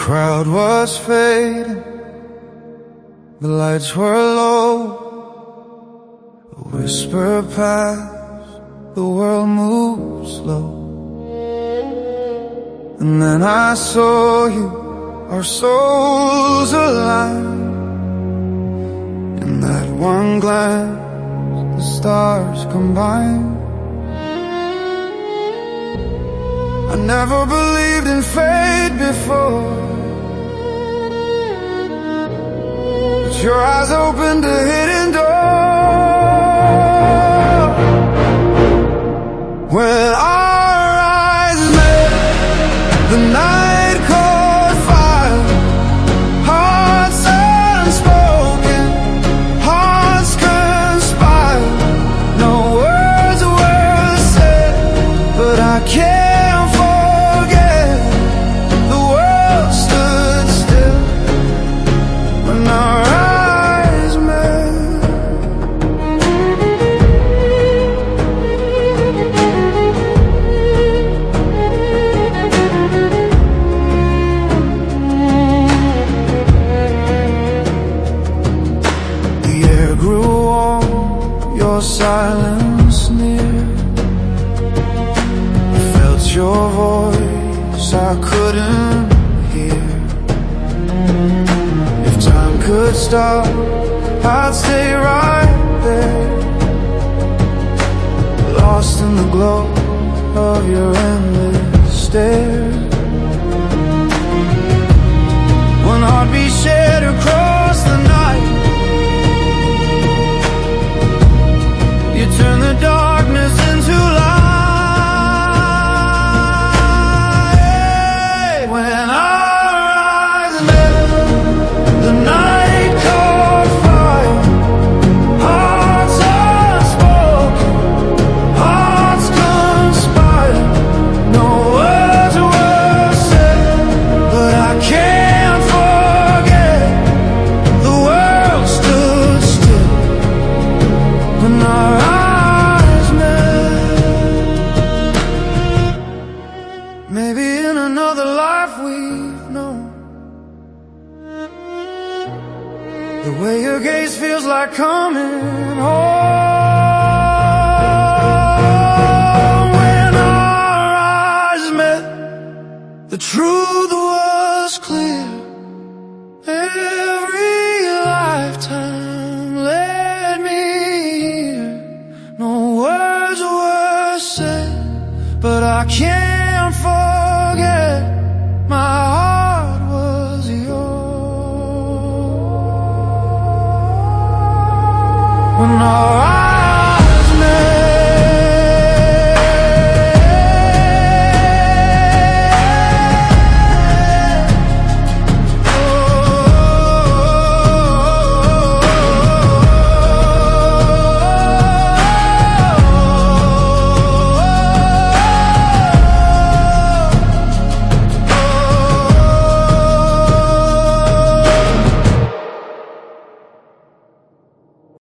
crowd was fading, the lights were low. A whisper passed, the world moved slow. And then I saw you, our souls aligned. In that one glance, the stars combined. I never believed in fate before, but your eyes opened a hidden door. When our eyes met, the night caught fire. Hearts unspoken, hearts conspire. No words were said, but I can't. Silence near, I felt your voice I couldn't hear. If time could stop, I'd stay right there, lost in the glow of your endless stare. One heartbeat shared across the night, you turn the darkness into light. When our eyes met, the night caught fire. Hearts unspoken, hearts conspire. No words were said, but I can't forget. The world stood still when our maybe in another life we've known. The way your gaze feels like coming home. When our eyes met, the truth was clear. Every lifetime led me here. No words were said, but I can't forget, my heart was yours. When our